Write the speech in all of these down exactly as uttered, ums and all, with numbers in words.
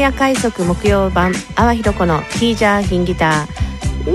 夜快速木曜版阿波ひろ子のティージャーヒンギターね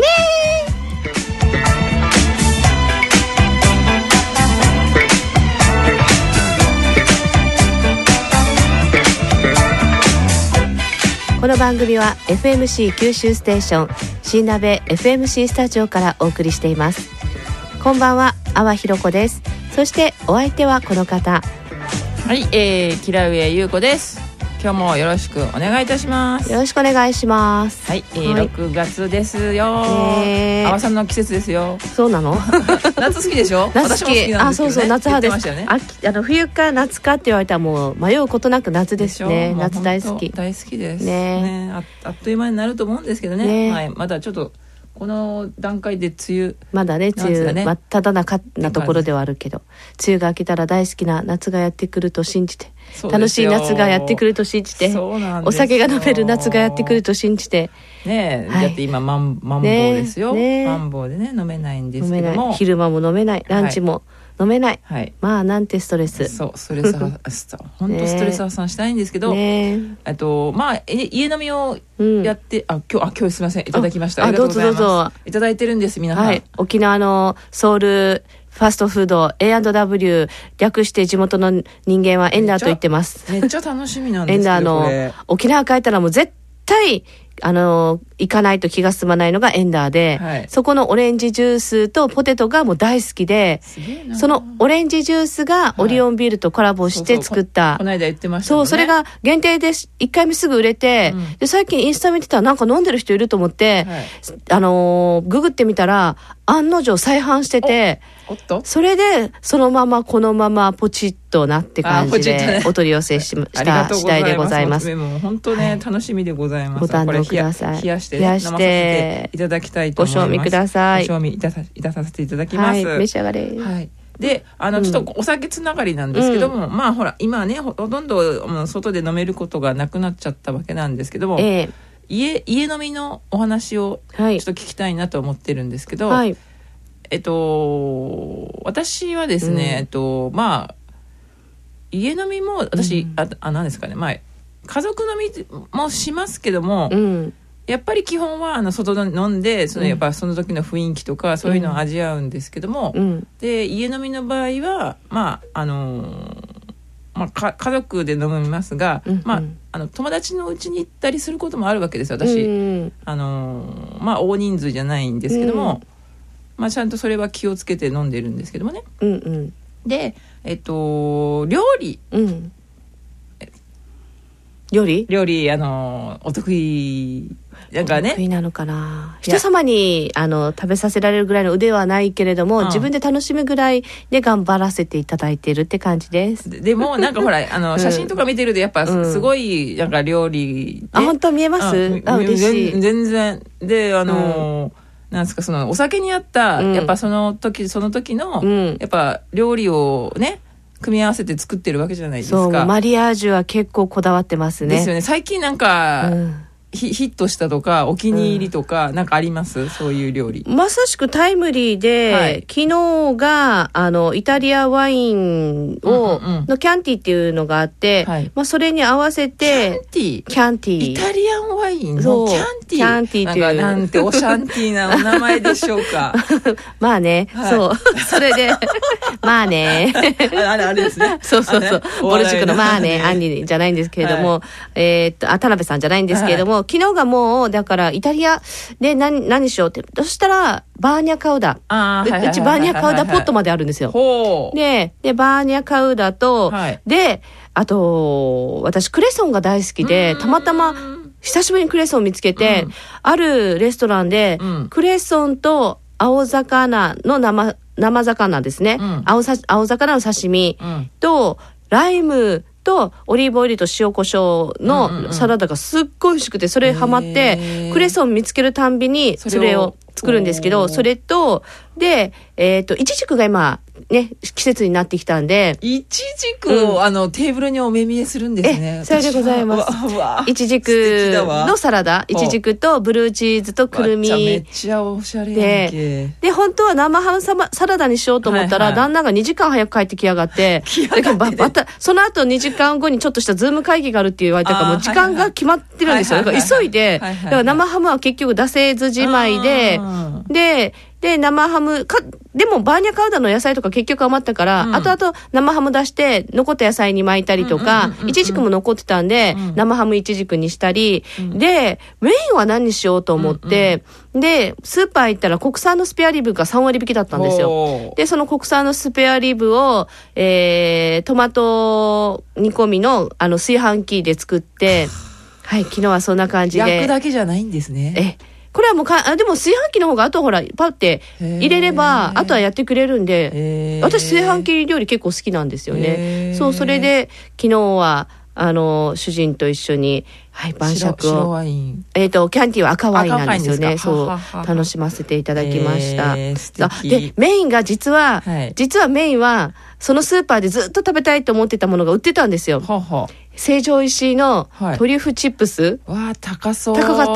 ー。この番組は エフエムシー 九州ステーション新鍋 エフエムシー スタジオからお送りしています。こんばんは、阿波ひろ子です。そしてお相手はこの方。 はい、えー、平上優子です。今日もよろしくお願いいたします。 よろしくお願いします。 はい、えーはい、ろくがつですよ。 えー、 阿波さんの季節ですよ。 そうなの？ 夏好きでしょ？ 夏好き。 私も好きなんですけどね。 あ、そうそう、夏派です。 ね、 ああの冬か夏かって言われたらもう迷うことなく夏ですね。夏大好き。 大好きですね。 ね、あ、あっという間になると思うんですけどね。ね、はい、まだちょっとこの段階で梅雨まだね、梅雨、ね、真っ只中なところではあるけど、梅雨が明けたら大好きな夏がやってくると信じて、楽しい夏がやってくると信じて、お酒が飲める夏がやってくると信じてねえ、はい、だって今マンマンボウですよ、ねね、マンボウでね飲めないんですけども、 昼間も飲めない、ランチも飲めない、はい、まあなんてストレス、 そうストレス本当ストレス発散したいんですけど、ね、あとまあ家飲みをやって、うん、あ今日あ今日すみませんいただきました。 あ, ありがとうございます。どうぞどうぞいただいてるんです皆さん、はい、 沖縄のソウルファストフード エーアンドダブリュー 略して地元の人間はエンダーと言ってます。 めっちゃ楽しみなんですけどエンダーの沖縄帰ったらもう絶対あの行かないと気が済まないのがエンダーで、はい、そこのオレンジジュースとポテトがもう大好きで、そのオレンジジュースがオリオンビールとコラボして作った、はい、 そうそう こ, この間言ってましたもんね。 そう、それが限定でいっかいめすぐ売れて、うん、で最近インスタ見てたらなんか飲んでる人いると思って、はい、あのー、ググってみたら案の定再販してて、 おっとそれでそのままこのままポチッとなって感じでお取り寄せ し, した次第でございます。 もう本当ね、はい、楽しみでございます。 ご堪能ください。 冷やして、ね、 冷やして飲まさせていただきたいと思います。 ご賞味ください。 ご賞味いたさいたさせていただきます。 はい、召し上がれ。 はい。で、あの、ちょっとお酒つながりなんですけども、うん、まあほら今ね ほ, ほとんど外で飲めることがなくなっちゃったわけなんですけども、えー、家家飲みのお話をちょっと聞きたいなと思ってるんですけど、はい、えっと私はですね、うん、えっとまあ家飲みも私、うん、ああ何ですかね、まあ家族飲みもしますけども、うん、やっぱり基本はあの外で飲んでそのやっぱその時の雰囲気とかそういうのを味わうんですけども、うん、で家飲みの場合はまああのまあ、か家族で飲みますが、うんうん、まあ、あの友達の家に行ったりすることもあるわけです私、うん、あのまあ大人数じゃないんですけども、うん、まあ、ちゃんとそれは気をつけて飲んでるんですけどもね、うんうん、でえっと料理、うん料理料理あのお得意なんかね、 得意なのかな。人様にあの食べさせられるぐらいの腕はないけれども、うん、自分で楽しむぐらいで頑張らせていただいているって感じです。 で, でもなんかほらあの、うん、写真とか見てるとやっぱすごいなんか料理、 うん、あ本当見えます。あ嬉しい。 全然であの、うん、なんですかそのお酒に合った、うん、やっぱその時その時の、うん、やっぱ料理をね組み合わせて作ってるわけじゃないですか。 そうマリアージュは結構こだわってますね。 ですよね。最近なんか、うん、ヒ, ヒットしたとかお気に入りとか、うん、なんかあります？そういう料理。 まさしくタイムリーで、はい、昨日があのイタリアワインを、うんうん、のキャンティっていうのがあって、はい、まあ、それに合わせてキャンティキャンティイタリアンワインのキャンティキャンティっていうなんかなんてオシャンティーなお名前でしょうか。 まあね、はい、そうそれでまあねあれあれですね。 そうそうそう、ボル塾のまあねアンリじゃないんですけれども、はい、えー、っとあ田辺さんじゃないんですけれども、はい、昨日がもうだからイタリアで 何, 何しようってそしたらバーニャカウダ、あ、うちバーニャカウダポットまであるんですよ。で, でバーニャカウダと、はい、であと私クレソンが大好きでたまたま久しぶりにクレソン見つけて、うん、あるレストランで、うん、クレソンと青魚の 生, 生魚ですね、うん、青, さ青魚の刺身と、うん、ライムとオリーブオイルと塩コショウのサラダがすっごい美味しくてそれハマってクレソン見つけるたんびにそれを作るんですけど、それとで、えー、とイチジクが今ね、季節になってきたんで。 いちじくを、うん、あの、テーブルにお目見えするんですね。 え、それでございます。いちじくのサラダ、いちじくとブルーチーズとくるみ。 めっちゃおしゃれやんけ。 で、本当は生ハムサラダにしようと思ったら、はいはい、旦那がにじかん早く帰ってきやがって、だけどまた、その後にじかんごにちょっとしたズーム会議があるって言われたから、もう時間が決まってるんですよ。だから急いで、だから生ハムは結局出せずじまいで、で、で、生ハムか、でもバーニャカウダの野菜とか結局余ったから、うん、後々生ハム出して残った野菜に巻いたりとか、イチジクも残ってたんで、うん、生ハムイチジクにしたり、うん、で、メインは何にしようと思って、うんうん、で、スーパー行ったら国産のスペアリブがさんわり引きだったんですよ。で、その国産のスペアリブを、えー、トマト煮込みのあの炊飯器で作って、はい、昨日はそんな感じで。 焼くだけじゃないんですね。 えこれはもうか、あ、でも炊飯器の方があとほら、パッて入れれば、あとはやってくれるんで、私炊飯器料理結構好きなんですよね。そう、それで、昨日は、あの、主人と一緒に、はい、晩酌を。 白ワイン。 えっと、キャンティーは赤ワインなんですよね。そう、楽しませていただきました。で、メインが実は、はい、実はメインは、そのスーパーでずっと食べたいと思ってたものが売ってたんですよ。はは成城石井のトリュフチップス。 はい、わあ、高そう。 高かった。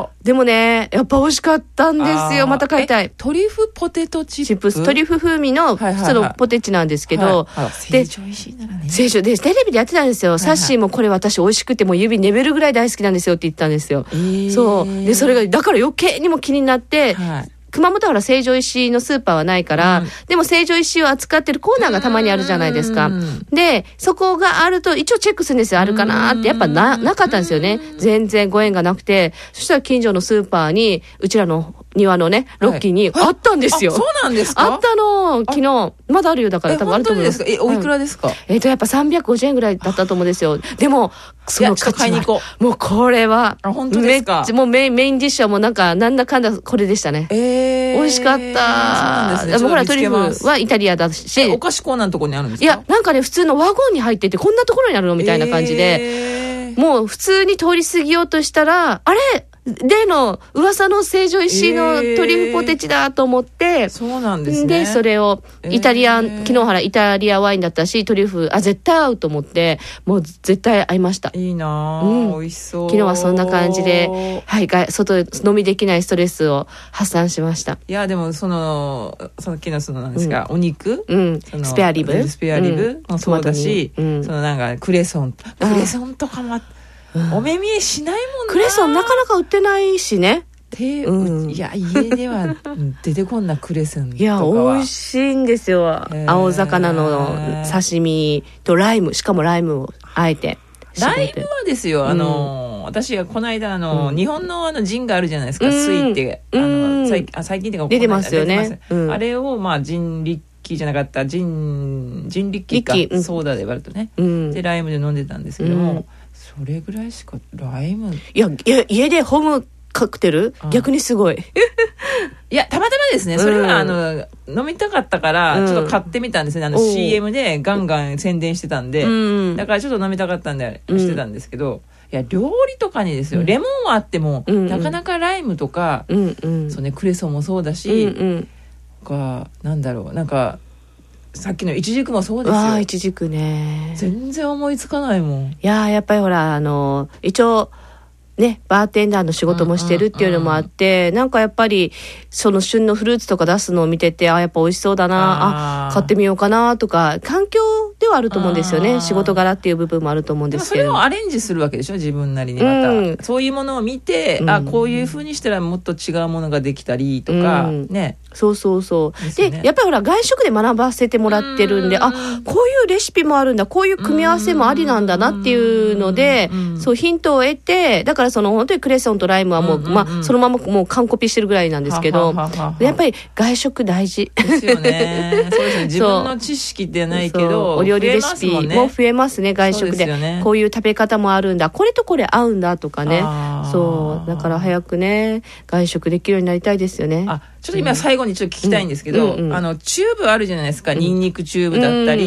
でもね、やっぱ美味しかったんですよ。また買いたい。 トリュフポテトチップス。 トリュフ風味の普通のポテチなんですけど。 成城石井ならね。 成城で、テレビでやってたんですよ。はいはい、サッシーもこれ私美味しくてもう指眠るぐらい大好きなんですよって言ったんですよ。えー、そう。で、それが、だから余計にも気になって、はい熊本はほら成城石井のスーパーはないから、うん、でも成城石井を扱ってるコーナーがたまにあるじゃないですか。で、そこがあると一応チェックするんですよ。あるかなって。やっぱな、なかったんですよね。全然ご縁がなくて。そしたら近所のスーパーに、うちらの庭のね、ロッキーにあったんですよ。 はい、そうなんですか？ あったの、昨日。まだあるよ。だから多分あると思います。 え、おいくらですか？ えっと、やっぱさんびゃくごじゅうえんぐらいだったと思うんですよ。でも、その価値はもうこれは、 あ、本当ですか？ めっちゃもうメイン、メインディッシュはもうなんか、なんだかんだこれでしたね。えー、美味しかった。そうなんですね。でもほら、トリュフはイタリアだし。 お菓子コーナーのところにあるんですか？ いや、なんかね、普通のワゴンに入ってて、こんなところにあるのみたいな感じで、えー、もう普通に通り過ぎようとしたら、あれ例の噂の成城石井のトリュフポテチだと思って、えー、 そうなんですね。 で、それを、イタリア、えー、昨日ほら、イタリアワインだったし、トリュフ、あ、絶対合うと思って、もう絶対合いました。 いいなぁ、うん、美味しそう。 昨日はそんな感じで、はい、外で飲みできないストレスを発散しました。 いや、でも、その、その昨日その、なんですか、うん、お肉、 うん、スペアリブスペアリブもそうだし、うん、そのなんか、クレソン、クレソンとかも、お目見えしないもんな。 クレソンなかなか売ってないしね。 て、うん、いや家では出てこんなクレソンとかは。 いや美味しいんですよ。青魚の刺身とライム、しかもライムをあえて。 ライムはですよ、あの、うん、私がこの間あの、うん、日本のあのジンがあるじゃないですか、うん、水って、あの最あ最近っていうか出てますよね。 うん、あれをまあ人力じゃなかった人人力か、うん、ソーダで割るとね、うん、でライムで飲んでたんですけども。うんそれぐらいしかライムいやいや家でホームカクテル逆にすごいいやたまたまですねそれは、うん、あの飲みたかったからちょっと買ってみたんですね、うん、あの シーエム でガンガン宣伝してたんで、うん、だからちょっと飲みたかったんでしてたんですけど、いや料理とかにですよ、レモンはあっても、うん、なかなかライムとか、うんうん、そうねクレソンもそうだし、うんうん、かなんだろうなんかさっきのイチジクもそうですよ。 ああイチジクね全然思いつかないもん。 いややっぱりほらあの一応ねバーテンダーの仕事もしてるっていうのもあって、うんうんうん、なんかやっぱりその旬のフルーツとか出すのを見ててあやっぱ美味しそうだなあ買ってみようかなとか環境ではあると思うんですよね。仕事柄っていう部分もあると思うんですけど、 それをアレンジするわけでしょ自分なりにまた、うん、そういうものを見て、うん、あこういう風にしたらもっと違うものができたりとか、うん、ねそうそうそう で,、ね、でやっぱりほら外食で学ばせてもらってるんで、んあこういうレシピもあるんだこういう組み合わせもありなんだなっていうので、うそうヒントを得てだからその本当にクレソンとライムはもう、うんうんうんまあ、そのままもう完コピしてるぐらいなんですけど、ははははやっぱり外食大事ですよね。そうですね自分の知識でないけどお料理レシピも増えますね外食 で, で、ね、こういう食べ方もあるんだこれとこれ合うんだとかね。そうだから早くね外食できるようになりたいですよね。 あちょっと今最後にちょっと聞きたいんですけど、うんうんうん、あのチューブあるじゃないですか、うん、ニンニクチューブだったり、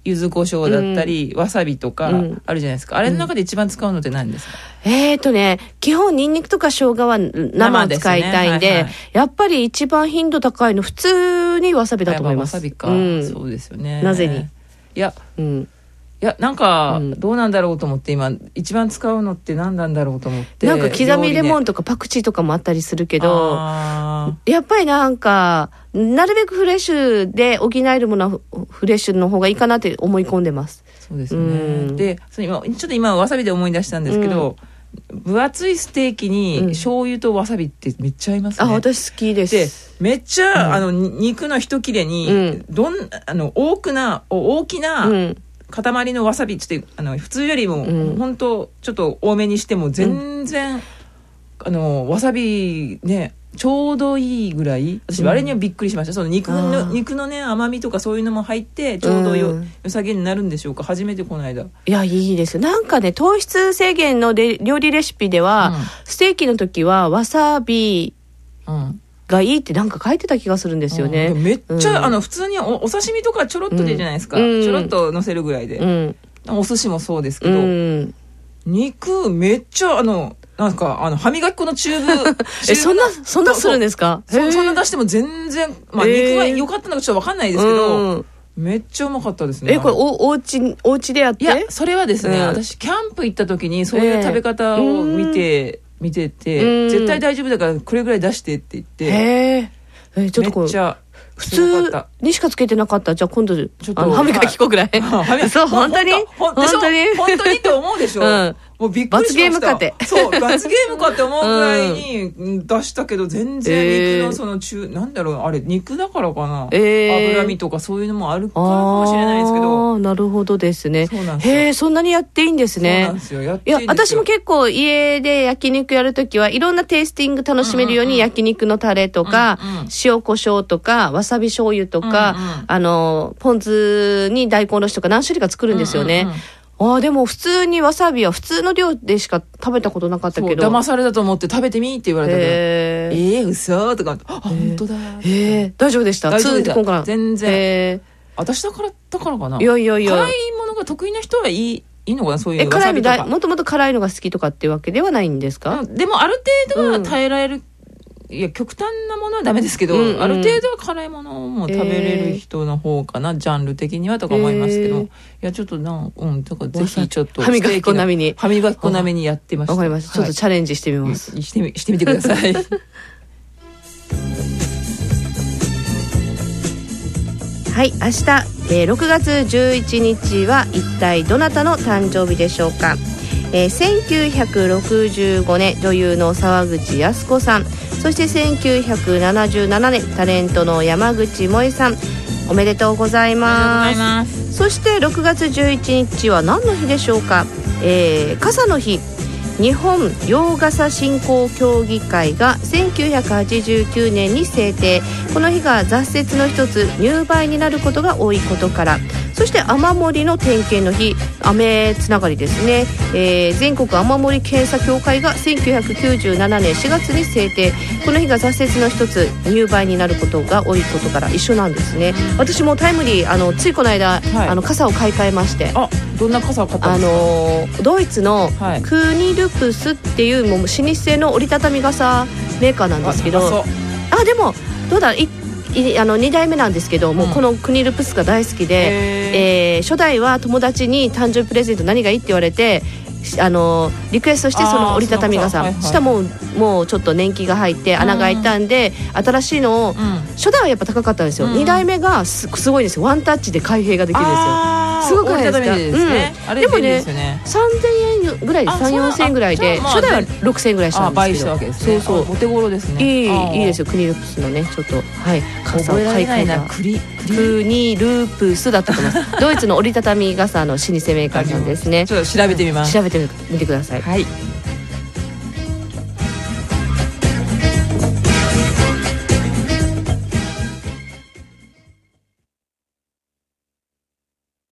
柚子胡椒だったり、うん、わさびとかあるじゃないですか、うん、あれの中で一番使うのって何ですか？ えーとね、基本ニンニクとか生姜は生を使いたいんで、ねはいはい、やっぱり一番頻度高いの普通にわさびだと思います。 わさびか、うん、そうですよね。 なぜに？ いや、うん、いやなんかどうなんだろうと思って、今一番使うのって何なんだろうと思って、 なんか刻みレモンとかパクチーとかもあったりするけど、やっぱりなんかなるべくフレッシュで補えるものはフレッシュの方がいいかなって思い込んでます。 そうですよね、うん、でその今ちょっと今わさびで思い出したんですけど、うん、分厚いステーキに醤油とわさびってめっちゃ合いますね、 うん、あ、私好きです。 でめっちゃ、うん、あの肉の一切れにどんあの多くな大きな、うん塊のわさびってあの普通よりも、うん、本当ちょっと多めにしても全然、うん、あのわさびねちょうどいいぐらい、私あれにはびっくりしました。その肉の肉のね甘みとかそういうのも入ってちょうど よ,、うん、よさげになるんでしょうか。初めてこの間。いやいいですよ。なんかね糖質制限ので料理レシピでは、うん、ステーキの時はわさび、うんがいいってなんか書いてた気がするんですよね。 めっちゃ、うん、あの普通に お, お刺身とかちょろっとでじゃないですか、うん、ちょろっと乗せるぐらいで、うん、お寿司もそうですけど、うん、肉めっちゃあのなんかあの歯磨き粉のチューブえそんなそんなするんですか？ そ, そんな出しても全然、まあ、肉が良かったのかちょっと分かんないですけど、うん、めっちゃうまかったですね。 えこれ お, お家お家でやって？ いやそれはですね、うん、私キャンプ行った時にそういう食べ方を見て、えー見てて、絶対大丈夫だからこれぐらい出してって言って、 へえ、ちょっとこうめっちゃ普通にしかつけてなかった。じゃあ今度ちょっと歯磨き粉ぐらいそう本当に本当に本当にって思うでしょ、うん、もうびっくりしました。罰ゲームかってそう罰ゲームかって思うぐらいに出したけど、全然肉のその中、えー、なんだろうあれ肉だからかな、えー、脂身とかそういうのもあるからかもしれないですけど。 あなるほどですね。 そうなんですよ。 へえそんなにやっていいんですね。 そうなんですよ。やっていいんですよ。 いや私も結構家で焼肉やるときはいろんなテイスティング楽しめるように焼肉のタレとか、うんうん、塩コショウとかわさび醤油とか、うんうん、あのポン酢に大根おろしとか何種類か作るんですよね、うんうんうん、あでも普通にわさびは普通の量でしか食べたことなかったけど、 騙されたと思って食べてみって言われたけど、えー、えー、嘘とかあ本当だ、 えー、大丈夫でした？ 大丈夫でした全然、 えー、 私だからだからかな。 いやいやいや辛いものが得意な人はいいいいのかな。そういうえ辛いのだもともと辛いのが好きとかっていうわけではないんですか？ でもある程度は耐えられる、うんいや極端なものはダメですけど、うんうん、ある程度は辛いものも食べれる人の方かな、えー、ジャンル的にはとか思いますけど、えー、いやちょっとなうんだからぜひちょっと歯磨き粉並みに歯磨き粉並みにやってました。 わかりました、はい、ちょっとチャレンジしてみます、 うん、してみしてみてくださいはい明日、えー、ろくがつじゅういちにちは一体どなたの誕生日でしょうか？えー、せんきゅうひゃくろくじゅうごねん女優の沢口靖子さん、そしてせんきゅうひゃくななじゅうななねんタレントの山口萌さん、おめでとうございます。 ます。 そしてろくがつじゅういちにちは何の日でしょうか？えー、傘の日。日本洋傘振興協議会がせんきゅうひゃくはちじゅうきゅうねんに制定。この日が挫折の一つ入梅になることが多いことから。そして雨漏りの点検の日、雨つながりですね、えー、全国雨漏り検査協会がせんきゅうひゃくきゅうじゅうななねんしがつに制定。この日が挫折の一つ入梅になることが多いことから一緒なんですね。私もタイムリーあのついこの間、はい、あの傘を買い替えまして。 あどんな傘を買ったんですか？ あのドイツのクニルプスっていうもう老舗の折りたたみ傘メーカーなんですけど、 あ, あでもどうだいあのにだいめなんですけど、うん、もうこのクニルプスが大好きで、えー、初代は友達に誕生日プレゼント何がいいって言われてあのリクエストして、その折りたたみ傘、はいはい、したらもうもうちょっと年季が入って穴が開いたんで、うん、新しいのを、うん、初代はやっぱ高かったんですよ、うん、にだいめが す, すごいんですよ。ワンタッチで開閉ができるんですよ。すごくないですか？ ですね、うん、あれでもねですよねさんぜんえんぐらいでさん、よんせんえんぐらいで、初代はろくせんえんぐらいしたんですけど、 倍したわけですね。そうそうお手頃ですね。 いいいいですよ。クニルプスのねちょっとはい傘を買い替えたクリクニルプスだったと思いますドイツの折りたたみ傘の老舗メーカーさんですね。 ちょっと調べてみます。 調べてみてください。 はい。